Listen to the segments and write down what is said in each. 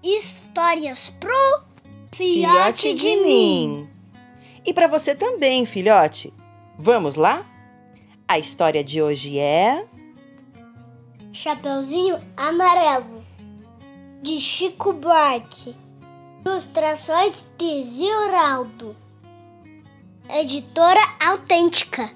Histórias pro Filhote de mim. E para você também, filhote. Vamos lá? A história de hoje é Chapeuzinho Amarelo, de Chico Buarque. Ilustrações de Ziraldo. Editora Autêntica.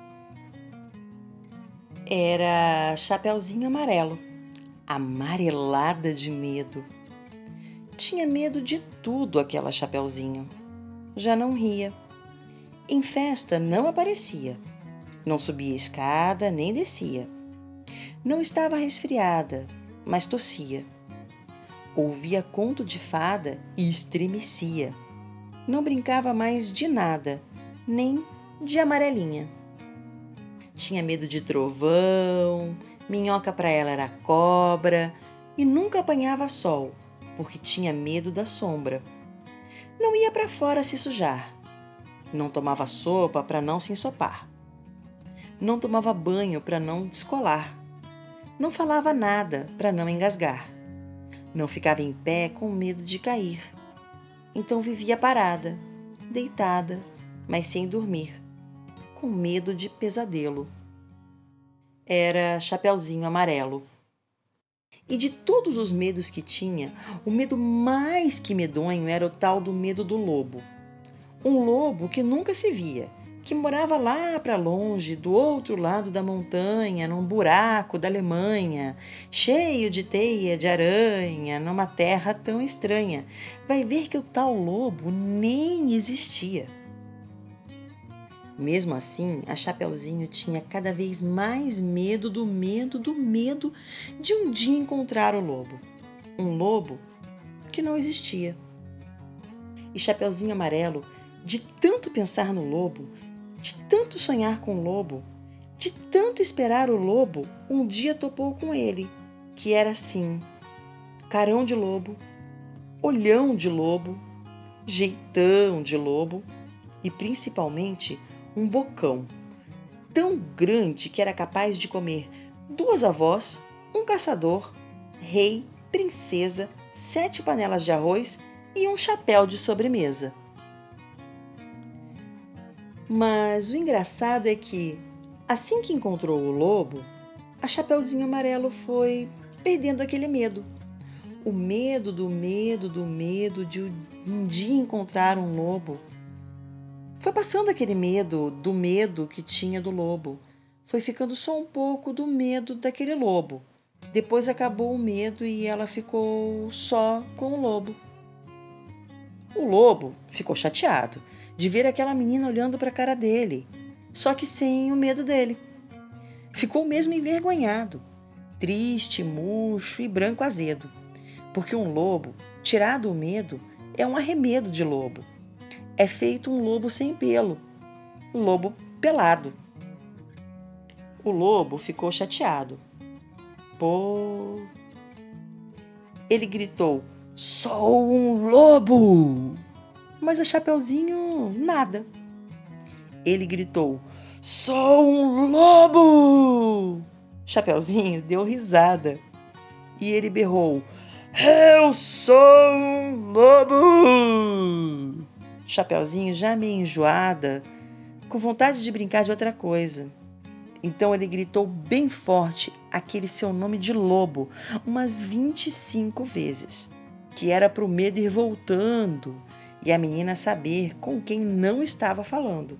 Era Chapeuzinho Amarelo, amarelada de medo. Tinha medo de tudo aquela Chapeuzinho. Já não ria. Em festa não aparecia. Não subia escada nem descia. Não estava resfriada, mas tossia. Ouvia conto de fada e estremecia. Não brincava mais de nada, nem de amarelinha. Tinha medo de trovão, minhoca para ela era cobra e nunca apanhava sol, porque tinha medo da sombra. Não ia para fora se sujar. Não tomava sopa para não se ensopar. Não tomava banho para não descolar. Não falava nada para não engasgar. Não ficava em pé com medo de cair. Então vivia parada, deitada, mas sem dormir, com medo de pesadelo. Era Chapeuzinho Amarelo. E de todos os medos que tinha, o medo mais que medonho era o tal do medo do lobo. Um lobo que nunca se via, que morava lá para longe, do outro lado da montanha, num buraco da Alemanha, cheio de teia de aranha, numa terra tão estranha. Vai ver que o tal lobo nem existia. Mesmo assim, a Chapeuzinho tinha cada vez mais medo do medo de um dia encontrar o lobo. Um lobo que não existia. E Chapeuzinho Amarelo, de tanto pensar no lobo, de tanto sonhar com o lobo, de tanto esperar o lobo, um dia topou com ele, que era assim: carão de lobo, olhão de lobo, jeitão de lobo e principalmente um bocão tão grande que era capaz de comer 2 avós, um caçador, rei, princesa, 7 panelas de arroz e um chapéu de sobremesa. Mas o engraçado é que, assim que encontrou o lobo, a Chapeuzinho Amarelo foi perdendo aquele medo. O medo de um dia encontrar um lobo. Foi passando aquele medo do medo que tinha do lobo. Foi ficando só um pouco do medo daquele lobo. Depois acabou o medo e ela ficou só com o lobo. O lobo ficou chateado de ver aquela menina olhando para a cara dele, só que sem o medo dele. Ficou mesmo envergonhado, triste, murcho e branco azedo, porque um lobo, tirado o medo, é um arremedo de lobo. É feito um lobo sem pelo, um lobo pelado. O lobo ficou chateado. Pô! Ele gritou: "Sou um lobo!" Mas a Chapeuzinho nada. Ele gritou: "Sou um lobo!" Chapeuzinho deu risada. E ele berrou: "Eu sou um lobo!" Chapeuzinho, já meio enjoada, com vontade de brincar de outra coisa. Então ele gritou bem forte aquele seu nome de lobo, umas 25 vezes, que era para o medo ir voltando e a menina saber com quem não estava falando.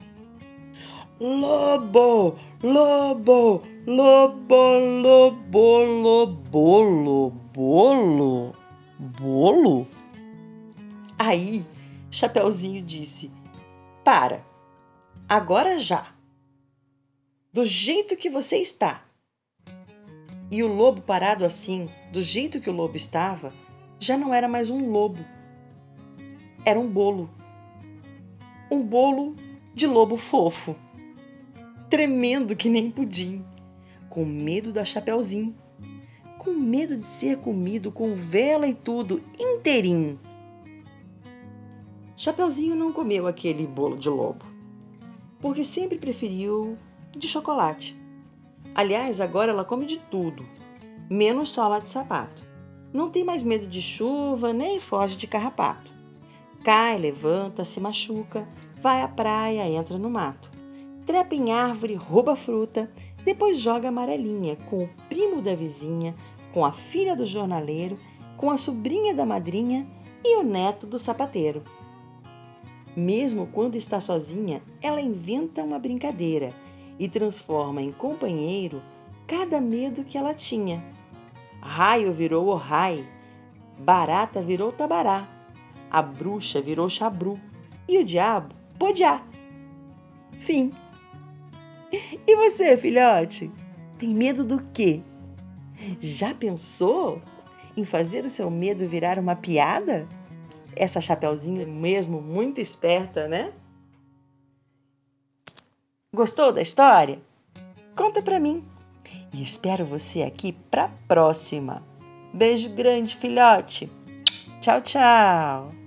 Lobo, lobo, lobo, lobo, lobo, bolo, bolo? Aí, Chapeuzinho disse: "Para, agora já, do jeito que você está." E o lobo parado assim, do jeito que o lobo estava, já não era mais um lobo. Era um bolo. Um bolo de lobo fofo, tremendo que nem pudim, com medo da Chapeuzinho, com medo de ser comido com vela e tudo, inteirinho. Chapeuzinho não comeu aquele bolo de lobo, porque sempre preferiu de chocolate. Aliás, agora ela come de tudo, menos sola de sapato. Não tem mais medo de chuva, nem foge de carrapato. Cai, levanta, se machuca, vai à praia, entra no mato. Trepa em árvore, rouba fruta, depois joga amarelinha com o primo da vizinha, com a filha do jornaleiro, com a sobrinha da madrinha e o neto do sapateiro. Mesmo quando está sozinha, ela inventa uma brincadeira e transforma em companheiro cada medo que ela tinha. Raio virou Ohai, barata virou Tabará, a bruxa virou Chabru e o diabo Podiá. Fim. E você, filhote? Tem medo do quê? Já pensou em fazer o seu medo virar uma piada? Essa Chapeuzinho é mesmo muito esperta, né? Gostou da história? Conta pra mim. E espero você aqui pra próxima. Beijo grande, filhote. Tchau, tchau.